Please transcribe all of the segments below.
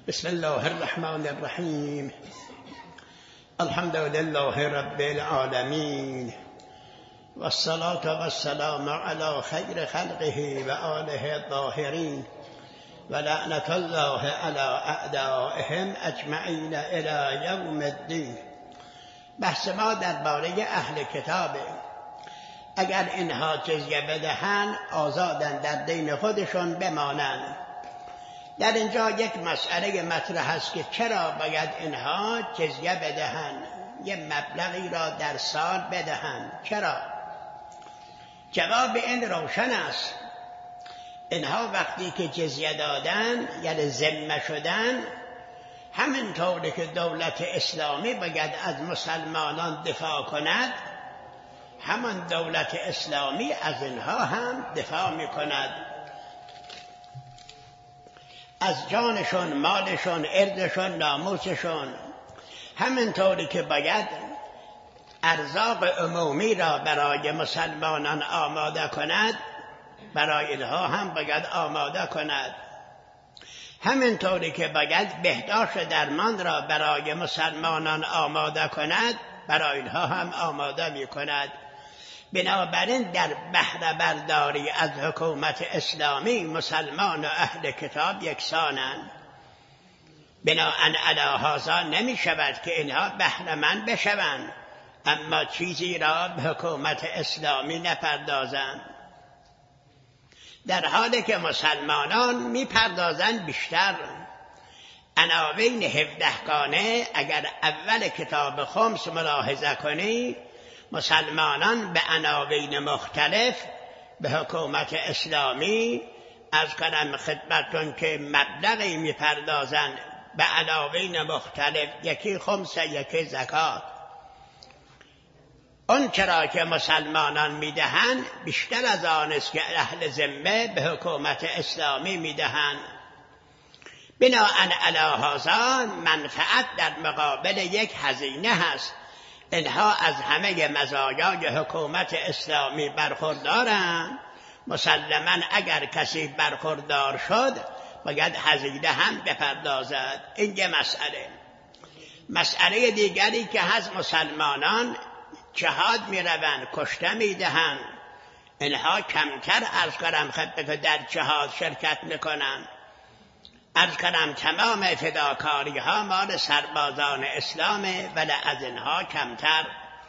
بسم الله الرحمن الرحیم. الحمد لله رب العالمین والصلاة والسلام علی خیر خلقه و آله الطاهرین و لعنت الله علی اعدائهم اجمعین الی یوم الدین. بحث ما درباره اهل کتابه. اگر اینها جزیه بدهند آزادن در دین خودشون بمانند. در اینجا یک مسئله مطرح است که چرا باید اینها جزیه بدهند، یه مبلغی را در سال بدهند. چرا؟ جواب این روشن است. اینها وقتی که جزیه دادن یعنی ذمه شدن، همینطوری که دولت اسلامی باید از مسلمانان دفاع کند، همان دولت اسلامی از اینها هم دفاع میکند، از جانشون، مالشون، ارزشون، ناموسشون. همینطوری که باید ارزاق عمومی را برای مسلمانان آماده کند، برای اینها هم باید آماده کند. همینطوری که باید بهداشت درمان را برای مسلمانان آماده کند، برای اینها هم آماده می کند. بنابراین در بهره برداری از حکومت اسلامی مسلمان و اهل کتاب یکسانند. بناهن علی هذا نمی شود که اینها بهره مند بشوند اما چیزی را به حکومت اسلامی نپردازند، در حالی که مسلمانان می پردازند بیشتر. عناوین 17 گانه اگر اول کتاب خمس ملاحظه کنی، مسلمانان به عناوین مختلف به حکومت اسلامی از کنم خدمتون که مبلغی میپردازند به عناوین مختلف، یکی خمس، یکی زکات. اون چرا که مسلمانان میدهند بیشتر از آن است که اهل ذمه به حکومت اسلامی میدهند. بناءً علی هذا منفعت در مقابل یک هزینه هست. اینها از همه مزایای حکومت اسلامی برخوردارند. مسلماً اگر کسی برخوردار شد باید هزینه هم بپردازد. این یه مسئله دیگری که هست، مسلمانان جهاد می روند، کشته می دهند. اینها کمتر عرض کنم خدمت در جهاد شرکت می کنند. عرض کنم تمام فداکاری ها مال سربازان اسلامه ولی از اینها کمتر.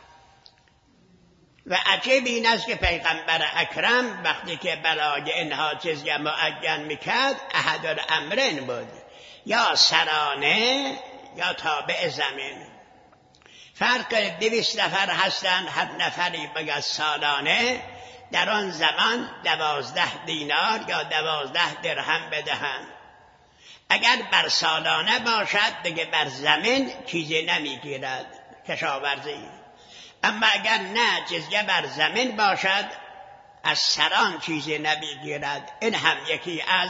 و عجیب این است که پیغمبر اکرم وقتی که برای اینها جزیه معین میکرد احدالامرین بود، یا سرانه یا تابع زمین. فرق 200 نفر هستند، هر نفری باید سالانه در آن زمان 12 دینار یا 12 درهم بدهند. اگر بر سالانه باشد دیگه بر زمین چیزی نمیگیرد، کشاورزی. اما اگر نه جزیه بر زمین باشد از سران چیزی نمیگیرد. این هم یکی از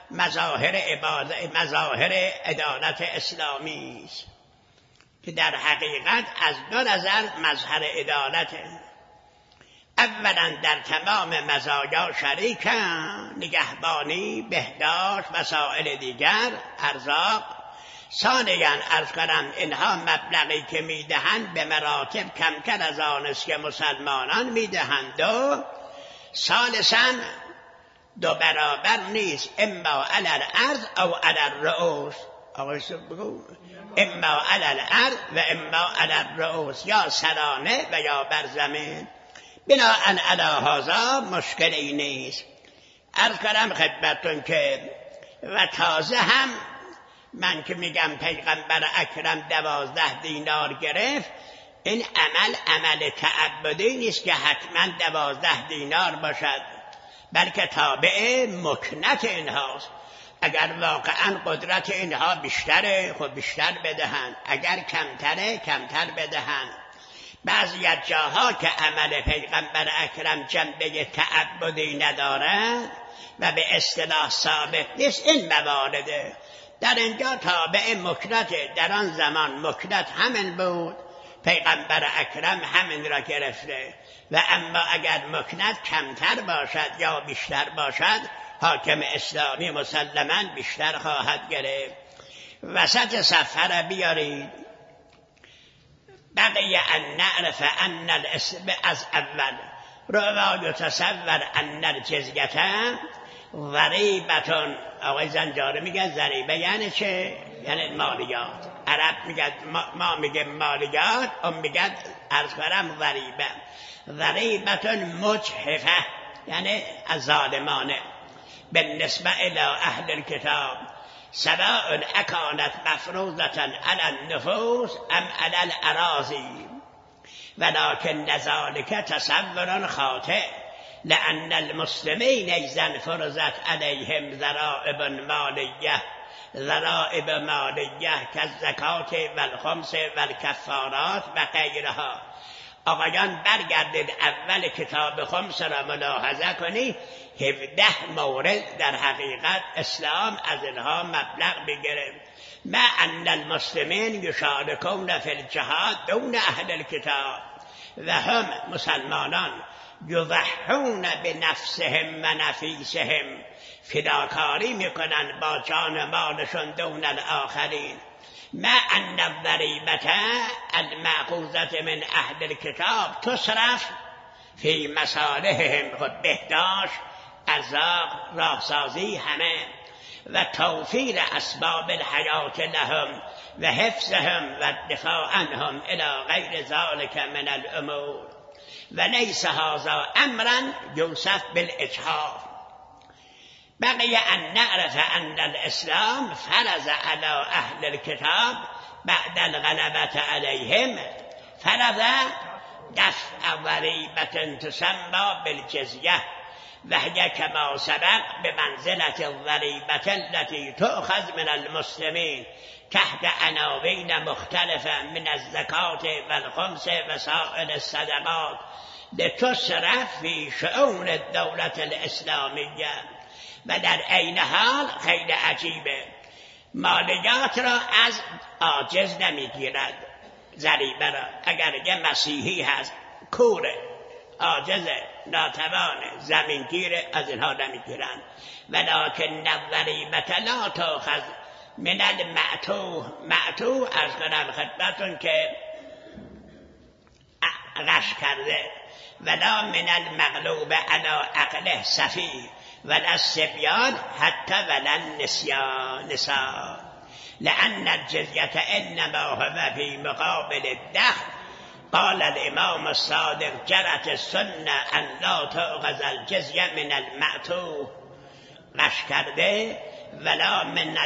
مظاهر عدالت اسلامی است که در حقیقت از دو نظر مظهر عدالته. اولا در تمام مزایا شریکند، نگهبانی، بهداشت، مسائل دیگر، ارزاق. ثانیاً عرض کنم اینها مبلغی که میدهند به مراتب کمتر از آن است که مسلمانان میدهند. ثالثاً دو برابر نیست، اما علی الارض او علی الرؤوس. اما علی الارض و اما علی الرؤوس، یا سرانه و یا بر زمین. بناءً علی هذا مشکلی نیست. عرض کنم خدمتون که و تازه هم من که میگم پیغمبر اکرم 12 دینار گرفت، این عمل تعبدی نیست که حتما 12 دینار باشد، بلکه تابع مکنت اینهاست. اگر واقعا قدرت اینها بیشتره خب بیشتر بدهند، اگر کمتره کمتر بدهند. بعضی از جاها که عمل پیغمبر اکرم جنبه تعبدی ندارد و به اصطلاح ثابت نیست، این موارده. در اینجا تابع مکنت، در آن زمان مکنت همین بود، پیغمبر اکرم همین را گرفته. و اما اگر مکنت کمتر باشد یا بیشتر باشد، حاکم اسلامی مسلماً بیشتر خواهد گرفت. وسط صفحه بیارید. بقی ان نعرف ان الاسم از اول روا یتصور ان الجزیه ضریبتون. آقای زنجانی میگه ضریبه یعنی چه؟ یعنی مالیات. عرب میگه ما میگه مالیات، اون میگه عرض کنم ضریبه. ضریبتون مجحفه یعنی ظالمانه. بالنسبه الی اهل الكتاب سواء اکانت مفروضه علی النفوس ام علی الاراضی ولكن ذلك تصور خاطئ لأن المسلمين إذا فرضت عليهم ضرائب مالیه كالزکات والخمس والکفارات و غیرها. آقایان برگردید اول کتاب خمس را ملاحظه کنید، 17 مورد در حقیقت اسلام از اینها مبلغ بگیرد. ما ان المسلمین یشارکون فی الجهاد دون اهل الكتاب و هم مسلمانان یضحون بنفسهم و نفیسهم، فداکاری میکنن با جان و مالشون دون الاخرین. ما ان الضریبة المأخوذة من اهل الكتاب تصرف فی مصالحهم، خود بهداشت، ارزاق، راهسازی همه و توفیر اسباب الحیات لهم و حفظهم و دفاع عنهم الى غیر ذلك من الامور و لیس هذا امرا یوصف بالاجحاف. بقی ان نعرف ان الاسلام فرض على اهل الكتاب بعد الغلبة عليهم فرض دفع ضریبة تسمى بالجزیه وهي كما سبق بمنزلة الضریبة التي تؤخذ من المسلمين تحت عناوين مختلفة من الزكاة والخمس وسائر الصدقات لتصرف في شؤون الدولة الإسلامية. و در عین حال خیلی عجیبه، مالیات را از عاجز نمیگیرد، ضریبه را. اگر یه مسیحی هست کوره، عاجزه، ناتوانه، زمینگیره، از اینها نمیگیرند. ولکن الضریبة لا تؤخذ من المعتوه از کنم خدمتون که غش کرده، ولا من المغلوب على عقله سفیه ولا الصبيان حتى ولا النساء لأن الجزية إنما هو في مقابل الدخل. قال الإمام الصادق جرت السنة أن لا تؤخذ الجزية من المعتوه، غش کرده، ولا من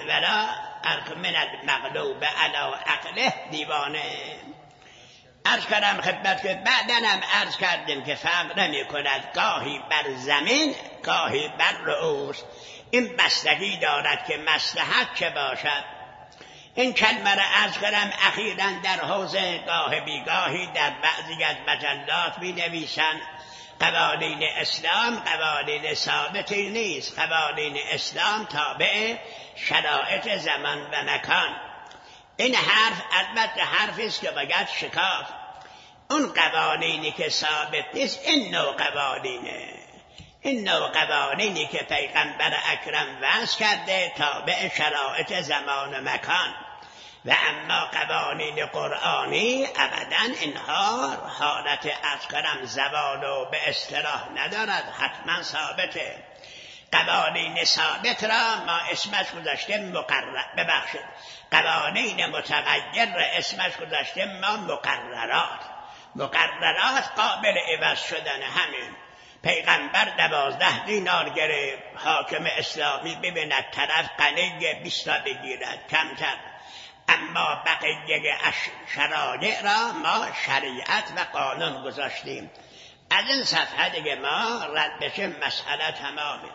المغلوب على عقله، دیوانه. عرض کردم خدمت که بعداً هم عرض کردیم که فرق نمی کند گاهی بر زمین گاهی بر رؤوس. این بستگی دارد که مصلحت چه باشد. این کلمه را عرض کردم اخیراً در حوزه گاه بیگاهی در بعضی از مجلات می نویسند قوانین اسلام قوانین ثابتی نیست، قوانین اسلام تابع شرایط زمان و مکان. این حرف البته حرفی است که باید شکافت. اون قوانینی که ثابت نیست این نوع قوانینه، این نوع قوانینی که پیغمبر اکرم وضع کرده تابع شرایط زمان و مکان. و اما قوانین قرآنی ابداً اینها حالت اذکرم زوال و به اصطلاح ندارد، حتما ثابته. قوانین ثابت را ما اسمش گذاشتیم مقرر، ببخشید قوانین متغیر را اسمش گذاشتیم ما مقررات. مقررات قابل عوض شدن. همین پیغمبر 12 دینار گرفت، حاکم اسلامی ببیند طرف غنی 20 بگیرد کمتر. اما بقیه شرایع را ما شریعت و قانون گذاشتیم. از این صفحه دیگه ما رد بشه مسئله تمامه.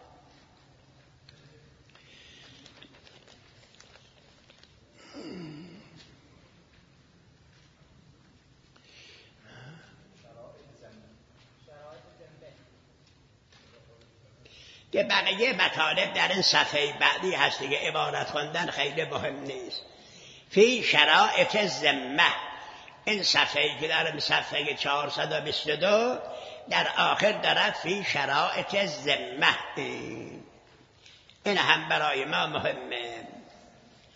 که بقیه مطالب در این صفحه بعدی هست دیگه، عبارت خوندن خیلی مهم نیست. فی شرایط ذمه، این صفحه که در صفحه 422 در آخر دارد فی شرایط ذمه، این هم برای ما مهمه.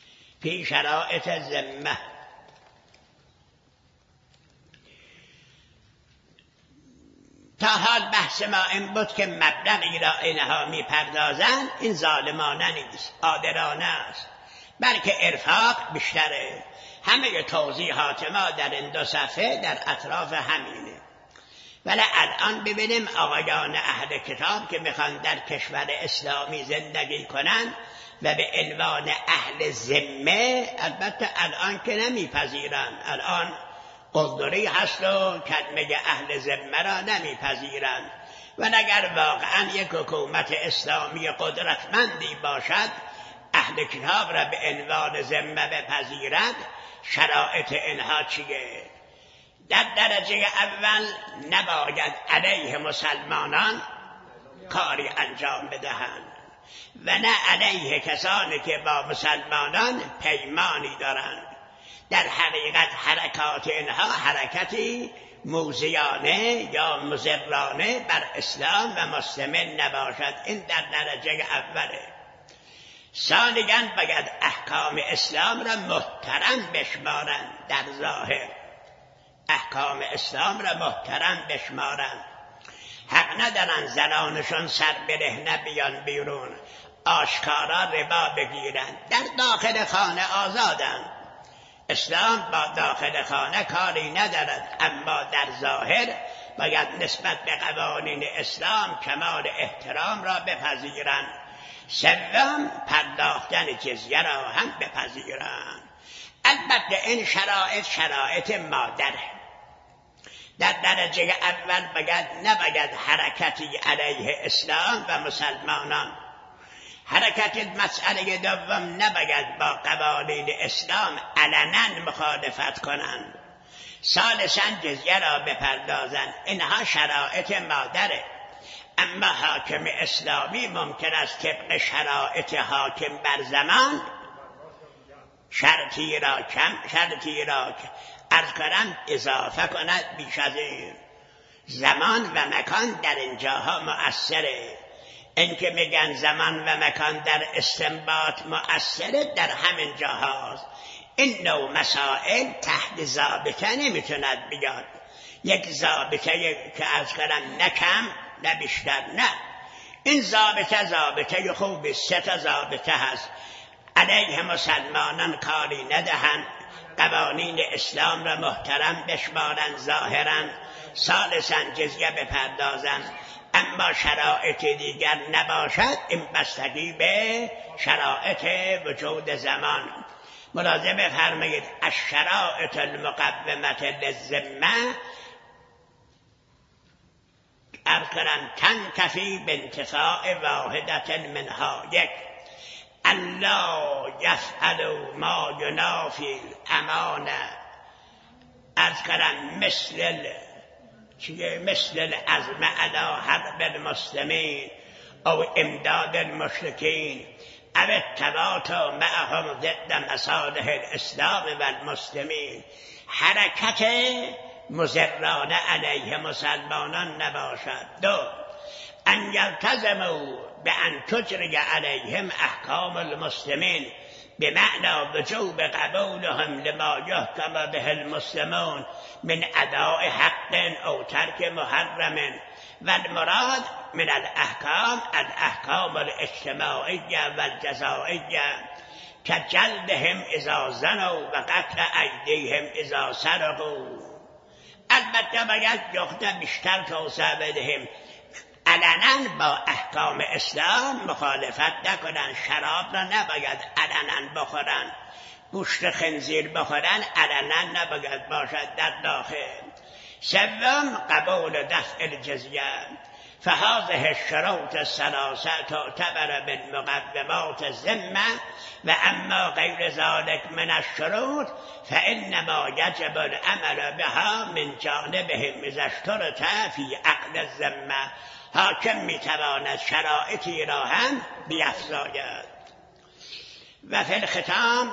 فی شرائط ذمه. تا حال بحث ما این بود که مبلغی را اینها میپردازند این ظالمانه نیست، عادلانه است، بلکه ارفاق بیشتره. همه توضیحات ما در این 2 صفحه در اطراف همینه. ولی الان ببینیم آقایان اهل کتاب که میخوان در کشور اسلامی زندگی کنند و به عنوان اهل ذمه، البته الان که نمیپذیرند، الان قلدری هست و کلمه اهل ذمه را نمیپذیرند، و اگر واقعا یک حکومت اسلامی قدرتمندی باشد اهل کتاب را به عنوان ذمه بپذیرد، شرایط اینها چیه؟ در درجه اول نباید علیه مسلمانان کاری انجام بدهند و نه علیه کسانی که با مسلمانان پیمانی دارند. در حقیقت حرکات اینها حرکتی موذیانه یا مضرانه بر اسلام و مسلمین نباشد. این در درجه اوله. ثانیاً باید احکام اسلام را محترم بشمارند. در ظاهر احکام اسلام را محترم بشمارند. حق ندارن زنانشون سر برهنه بیان بیرون، آشکارا ربا بگیرند. در داخل خانه آزادند. اسلام با داخل خانه کاری ندارد، اما در ظاهر باید نسبت به قوانین اسلام کمال احترام را بپذیرند. سوم پرداختن جزیه را هم بپذیرند. البته این شرایط مادره. در درجه اول نباید حرکتی علیه اسلام و مسلمانان. حرکت مسئله دوم نباید با قوانین اسلام علنا مخالفت کنند. ثالثاً جزیه را بپردازند. اینها شرایط مادره. اما حاکم اسلامی ممکن است طبق شرایط حاکم بر زمان شرطی را عرض کنم اضافه کند بیش از این. زمان و مکان در اینجاها مؤثره. این که میگن زمان و مکان در استنباط مؤثره در همین جاهاست. این نوع مسائل تحت ضابطه نمیتوند بیاد. یک ضابطه که عرض کنم نه کم نه بیشتر، نه. این ضابطه خوبی، 3 ضابطه هست. علیه مسلمانان کاری ندهند، قوانین اسلام را محترم بشمارند ظاهرا. ثالثاً جزیه بپردازند. اما شرایط دیگر نباشد. این بستگی به شرایط وجود زمان. ملاحظه بفرمایید الشرایط المقومة للذمه ارکنم تنتفی بانتفاع واحدة منها. 1 الله یفعل ما ینافی الامانه، ارکنم مثل العزم علی حرب المسلمین او امداد المشرکین او التواطؤ معهم ضد مصالح الاسلام و المسلمین. حرکت مضرانه علیه مسلمانان نباشد. 2 ان یلتزموا بان تجری علیهم احکام المسلمین بمعنى وجوب قبولهم لما يحكم به المسلمون من اداء حق او ترک محرم، والمراد من الاحکام الاجتماعیه والجزائیه كجلدهم اذا زنوا و قطع ایدیهم اذا سرقوا. البته باید نقطه بیشتر توسعه بدهیم. علنا با احکام اسلام مخالفت نکنن. شراب را نباید علنا بخورن. گوشت خنزیر بخورن علنا نباید باشد در داخل. 3 قبول دفع الجزیه. فهذه الشروط الثلاثه تعتبر من مقومات الذمه و اما غیر ذلك من الشروط فانما یجب العمل بها من جانبهم اذا اشترط فی عقد الذمه. حاکم میتواند شرایطی را هم بیفزاید. و فی الختام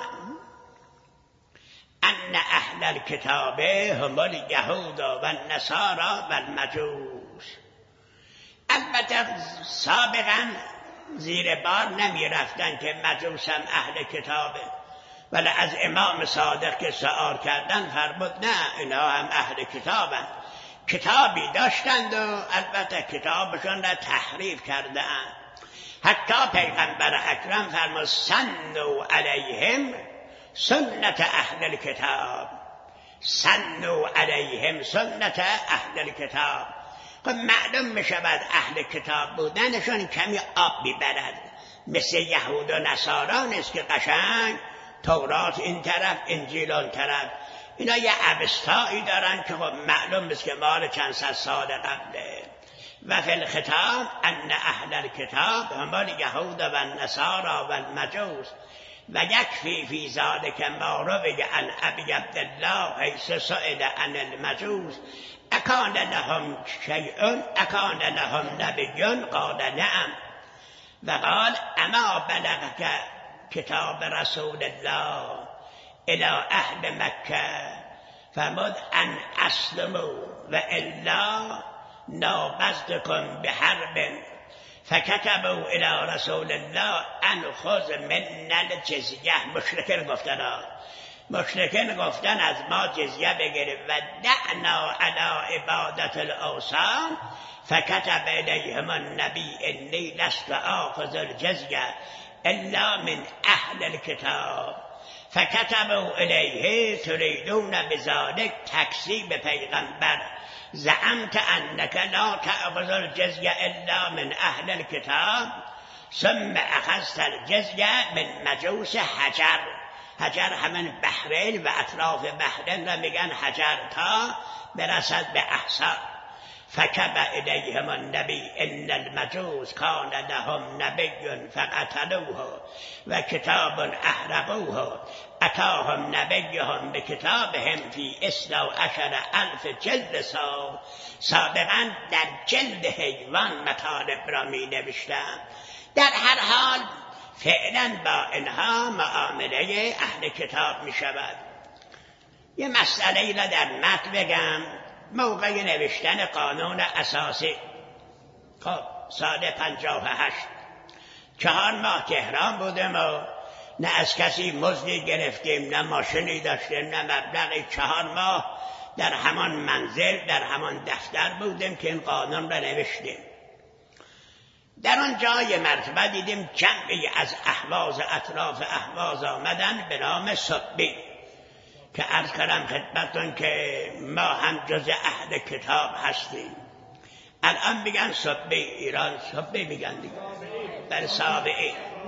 ان اهل الكتاب هم اليهود و النصارى و المجوس. البته سابقا زیر بار نمی رفتن که مجوس هم اهل کتابه. ولی از امام صادق که سؤال کردن فرمود نه، اینا هم اهل کتابند، کتابی داشتند و البته کتابشون را تحریف کردند. حتی پیغمبر اکرم فرمود سنوا علیهم سنت اهل الکتاب، سنوا علیهم سنت اهل الکتاب. خب معلوم میشود اهل کتاب بودنشون کمی آب میبرد، مثل یهود و نصارا نیست که قشنگ تورات این طرف انجیل اون طرف. اینا یه اوستایی دارن که خب معلوم است که مال چند صد سال قبله. و فی الختام ان اهل الکتاب هم الیهود و النصارى و المجوس و یکفی فی ذلک ما روی عن ابی عبدالله حیث سئل عن المجوس اکان لهم شیء اکان لهم نبی قال نعم و قال اما بلغک کتاب رسول الله الى اهل مکه فرمود ان اسلموا و الا نابزدکم بحرب فکتبوا الى رسول الله ان خذ من الجزیه. مشرکین گفتن از ما جزیه بگیریم و دعنا علی عبادت الاوثان فکتب الیهم النبی انی لست آخذ الجزیه الا من اهل الکتاب فکتبوا الیه تریدون بذلک تکذیب پیغمبر زعمت انک لا تأخذ الجزیه الا من اهل الکتاب ثم اخذت الجزیه من مجوس حجر. حجر همین بحرین و اطراف بحرین را میگن حجر تا برسد به احسا. فکب الیهم النبی ان المجوس کان لهم نبی فقتلوه و کتاب احرقوه اتاهم نبیهم بکتابهم فی 12,000 جلد صاغ. سابقا در جلد حیوان مطالب را می نوشتم. در هر حال فعلا با اینها معامله اهل کتاب می شود. یه مسئله را در متن بگم. موقع نوشتن قانون اساسی خب سال 58 4 ماه تهران بودم و نه از کسی مزدی گرفتیم، نه ماشینی داشتیم، نه مبلغی. 4 ماه در همان منزل در همان دفتر بودیم که این قانون را نوشتیم. در آن جای مرتبه دیدیم جمعی از اهواز اطراف اهواز آمدن به نام صبی که عرض کردم خدمتتون که ما هم جز اهل کتاب هستیم. الان میگن صبی، ایران صبی میگن دیگه، در سابعی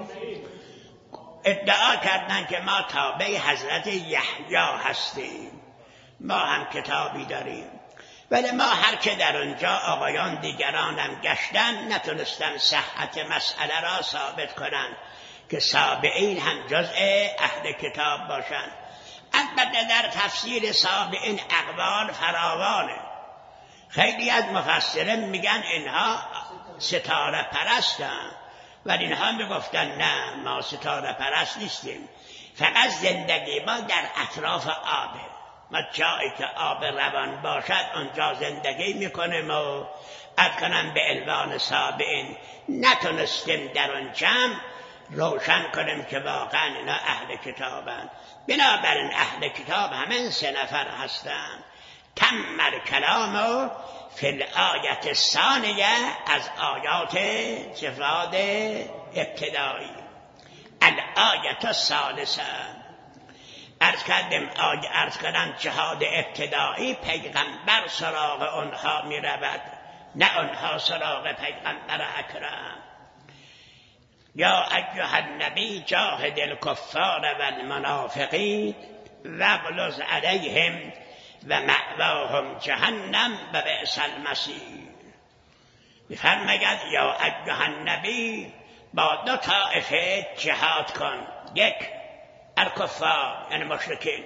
ادعا کردن که ما تابع حضرت یحیی هستیم، ما هم کتابی داریم. ولی ما هر که در اونجا آقایان دیگرانم گشتن نتونستن صحت مسئله را ثابت کنن که سابعین هم جزء اهل کتاب باشند. البته در تفسیر سابعین اقوال فراوانه. خیلی از مفسرین میگن اینها ستاره پرستن، ولی اینها میگفتن نه ما ستاره پرست نیستیم، فقط زندگی ما در اطراف آبه. ما جایی که آب روان باشد اونجا زندگی میکنیم و ادکنم به عنوان سابعین نتونستیم در اون جمع روشن کنیم که واقعا اینا اهل کتابند. بنابراین اهل کتاب همین 3 نفر هستند. تم الکلام فی الآیت الثانیه از آیات جهاد ابتدایی. الآیت الثالثه عرض کردم جهاد ابتدایی پیغمبر سراغ آنها می رود، نه آنها سراغ پیغمبر اکرم. یا ایها النبی جاهد الکفار و المنافقین واغلظ علیهم و مأواهم جهنم و بئس المصیر. می‌فرماید یا ایها النبی با 2 طایفه جهاد کن. 1 الکفار یعنی مشرکین.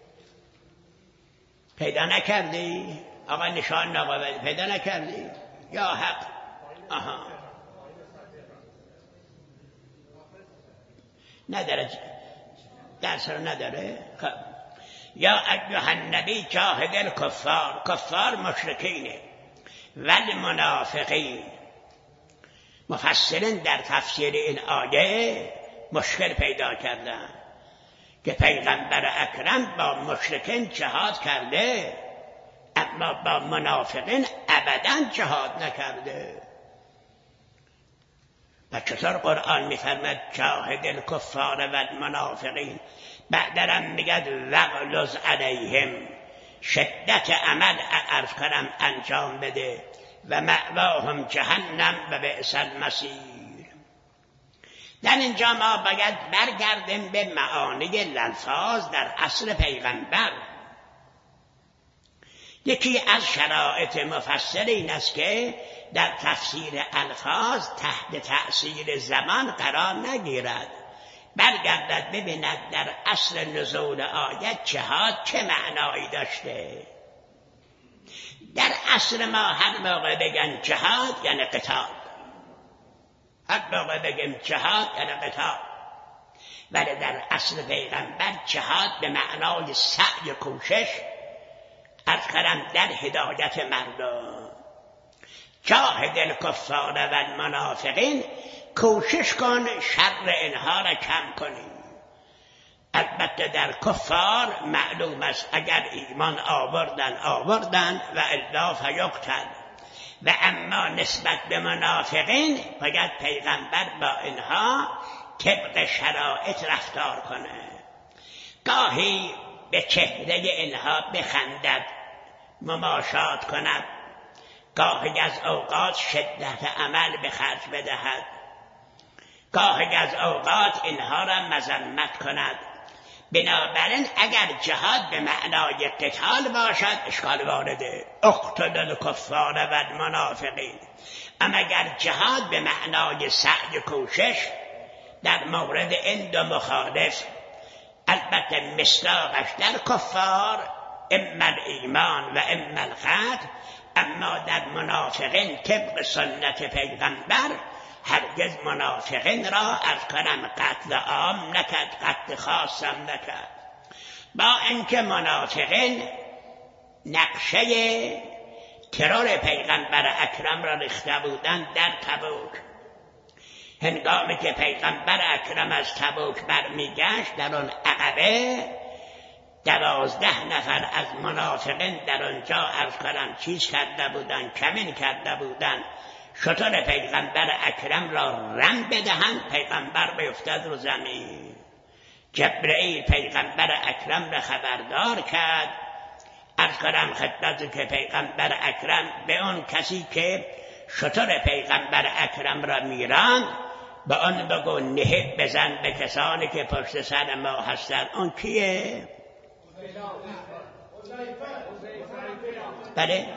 پیدا نکردی؟ آقا نشان نقابل پیدا نکردی؟ یا حق آها نداره، درس رو نداره. خب یا ایها النبی جاهد الکفار، کفار مشرکینه، ولی منافقین. مفسرین در تفسیر این آیه مشکل پیدا کردن که پیغمبر اکرم با مشرکین جهاد کرده اما با منافقین ابداً جهاد نکرده. و چطور قرآن می‌فرماید جاهد الکفار و المنافقین، بعدم میگه وغلظ علیهم، شدت عمل عرض کنم انجام بده و مأواهم جهنم و بئس المصیر. در اینجا ما باید برگردیم به معانی الفاظ در عصر پیغمبر. یکی از شرایط مفصل این است که در تفسیر الفاظ تحت تأثیر زمان قرار نگیرد، برگردد ببیند در عصر نزول آیت جهاد چه معنایی داشته. در عصر ما هر موقع بگن جهاد یعنی قتال، هر موقع بگن جهاد یعنی قتال، ولی در عصر پیغمبر جهاد به معنای سعی کوشش از کردن در هدایت مردم. جاهد الکفار و المنافقین، کوشش کن شر اینها را کم کنی. البته در کفار معلوم است اگر ایمان آوردن و الا فیقتل، و اما نسبت به منافقین باید پیغمبر با اینها طبق شرایط رفتار کنه. گاهی به چهره اینها بخندد، مماشات کند، گاهی از اوقات شدت عمل به خرج بدهد، گاهی از اوقات اینها را مذمت کند. بنابراین اگر جهاد به معنای قتال باشد اشکال وارده، اقتل الکفار و المنافقین. اما اگر جهاد به معنای سعی کوشش، در مورد این دو مخالف البته مصداقش در کفار اما ایمان و اما القتل، اما در منافقین طبق سنت پیغمبر هرگز منافقین را از کنم قتل عام نکرد، قتل خاصم نکرد. با اینکه منافقین نقشه ترور پیغمبر اکرم را ریخته بودند در تبوک. هنگامی که پیغمبر اکرم از تبوک برمیگشت، در آن عقبه 12 نفر از منافقین در آنجا عرض کنم چیز کرده بودند، کمین کرده بودند شتر پیغمبر اکرم را رم بدهند، پیغمبر بیفتد رو زمین. جبرئیل پیغمبر اکرم را خبردار کرد، عرض کنم خدمت که پیغمبر اکرم به اون کسی که شتر پیغمبر اکرم را میراند به آن بگو نهب بزن به کسانی که پشت سر ما هستند. اون کیه؟ بله،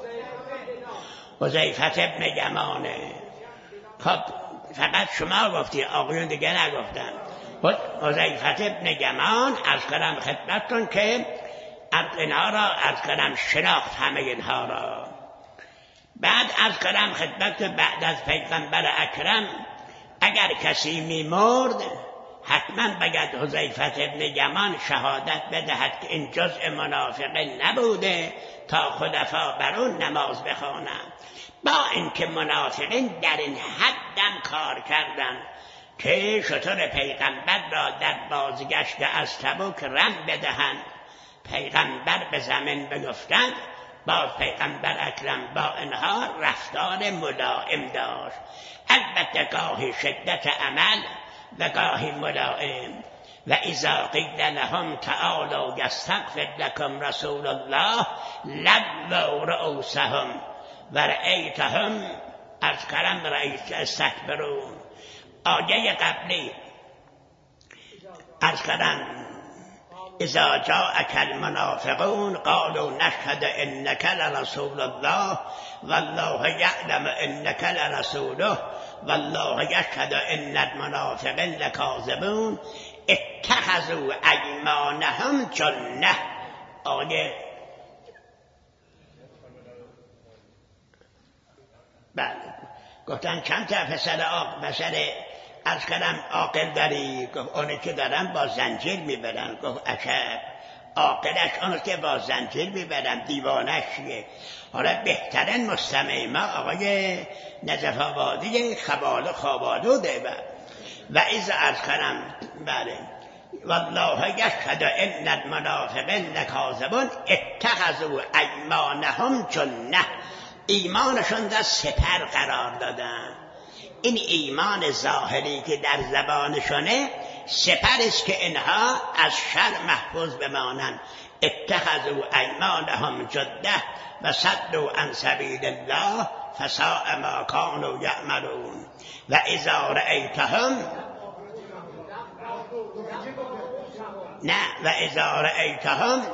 حذیفه ابن یمانه. خب فقط شما گفتی، آقایون دیگه نگفتن. حذیفه ابن یمان از کنم خدمتتون که اینها را از کنم شناخت، همه اینها را. بعد از کنم خدمت بعد از پیغمبر اکرم اگر کسی میمرد حتما باید حذیفه ابن یمان شهادت بدهد که این جزء منافقین نبوده تا خلفا بر اون نماز بخوانند. با اینکه منافقین در این حدم کار کردند که شتر پیغمبر را در بازگشت از تبوک رم بدهند، پیغمبر به زمین بگفتند، باز پیغمبر اکرم با اینها رفتار ملائم داشت. البته گاهی شدت عمل و گاهی ملائم. و اذا قیل لهم تعالوا یستغفر لکم رسول الله لووا رؤوسهم و رأیتهم از کرم رأیت استکبرون. آیه قبلی از کرم اذا جاءك المنافقون قالوا نشهد انك لرسول الله والله يعلم انك لرسوله والله يشهد ان المنافقين لكاذبون اتخذوا ايمانهم جنة. آیه بله گفتن چند تا پسر از کلم عاقل داری؟ گفت اونی که دارم با زنجیر میبرن. گفت عجب، عاقلش اونی که با زنجیر میبرن، دیوانش چیه؟ حالا بهترین مستمع ما آقای نجف آبادی خبال خوابالوده. و ایز از کنم بله والله یشهد ان المنافقین لکاذبون اتخذوا ایمانهم جنة، ایمانشون را سپر قرار دادن. این ایمان ظاهری که در زبانشونه سپر است که اینها از شر محفوظ بمانند. اتخذوا ایمانهم جنة و صدوا عن سبیل الله فساء ما كانوا یعملون. و اذا رأیتهم و اذا رأیتهم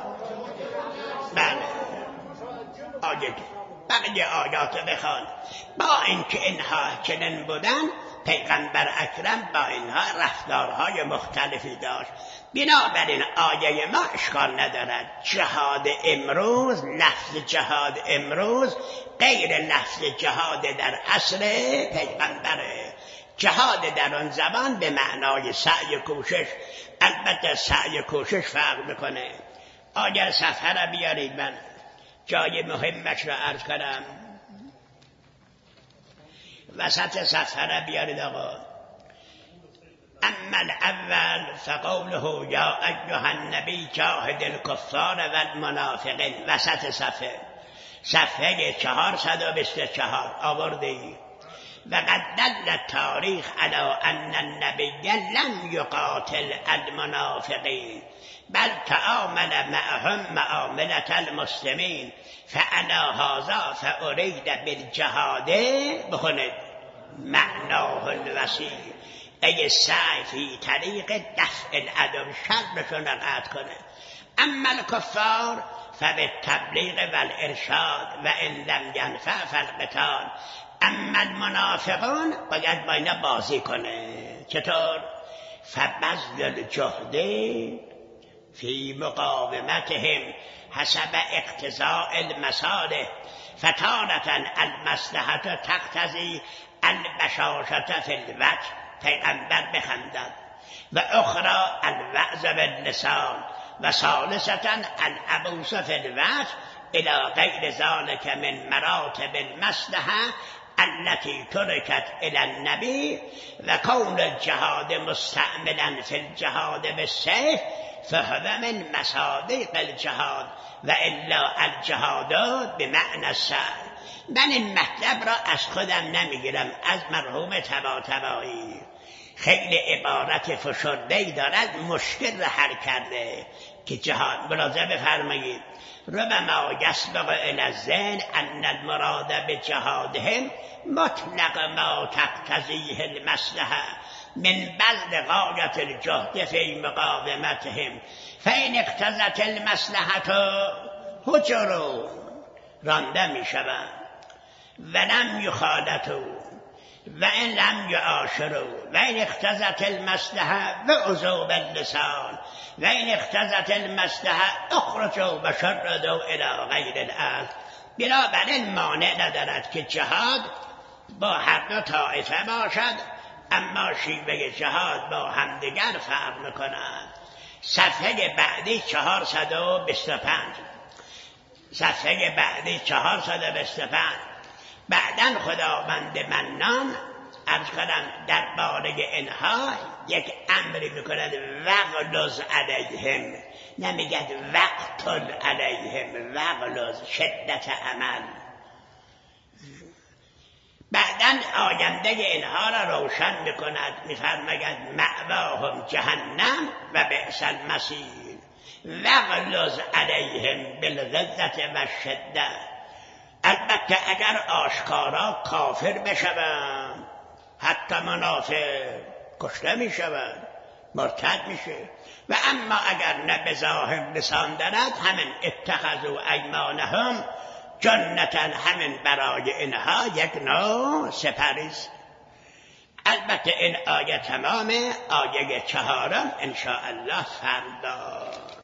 بقیه آیات بخوان. با اینکه اینها چنین بودن، پیغمبر اکرم با اینها رفتارهای مختلفی داشت. بنابراین آیه ما اشکال ندارد. جهاد امروز، لفظ جهاد امروز غیر لفظ جهاد در عصر پیغمبره. جهاد در آن زمان به معنای سعی کوشش. البته سعی کوشش فرق میکنه. اگر صفحه را بیارید، من جای مهمش را عرض کنم. وسط صفحه را بیارید آقا. اما الاول فقوله یا ایها النبی جاهد الکفار و المنافقین. وسط صفحه 424 آورده. و قد دل التاریخ علی ان النبی لم یقاتل المنافقین بل تعامل معهم معاملة المسلمین فعلى هذا فأريد بالجهاد بخند معناه الوسیع، ای سعی فی طریق دفع العدو، شرشون را قطع کنه. اما الکفار فبالتبلیغ والارشاد و ان لم ینفع فالقتال. اما المنافقون باید با اینا بازی کنه. چطور؟ فبذل الجهد فی مقاومتهم حسب اقتضاء المصالح فتارة المصلحة تقتضی البشاشة فی الوجه، پیغمبر بخندد، و اخرى الوعظ باللسان، و ثالثة العبوس فی الوجه الى غیر ذلك من مراتب المصلحة التي تركت الى النبي، و کون الجهاد مستعملا في الجهاد بالسيف فهو من مصادیق الجهاد و الا الجهاد بمعنى السعی. من این مطلب را از خودم نمیگیرم، از مرحوم طباطبایی. خیلی عبارت فشرده‌ای دارد، مشکل را حل کرده که جهاد. ملاحظه بفرمایید. ربما یسبق الی الذهن ان المراد بجهادهم مطلق ما تقتضیه المصلحه من بذل غایت الجهد فی مقاومتهم فإن اقتضت المصلحة هجروا، رانده می شوند، ولم یخالطوا و ان لم یعاشروا، و این اقتضت المصلحة بعضوا باللسان، و این اقتضت المصلحة اخرجوا و شردوا الى غیر الارض. بنابراین مانع ندارد که جهاد با هر دو طایفه باشد، اما شیوه جهاد با همدیگر فرق میکند. صفحه بعدی 425. صفحه بعدی 425. بعداً خداوند منان عرض کنم درباره اینها یک امری میکند، وغلظ علیهم، نمیگد وقتل علیهم، وغلظ شدت عمل. بعداً آینده اینها را روشن میکند، میفرماید مأواهم جهنم و بئس المصیر، وغلظ علیهم بالغلظة و الشدة. البته اگر آشکارا کافر بشوند، حتی منافق کشته میشوند، مرتد میشه. و اما اگر نه به ظاهر لسان دارد، همین اتخذوا ایمانهم جنة، همین برای اینها یک نوع سپریست. البته این آیه تمام. آیه 4 ان شاء الله فردا.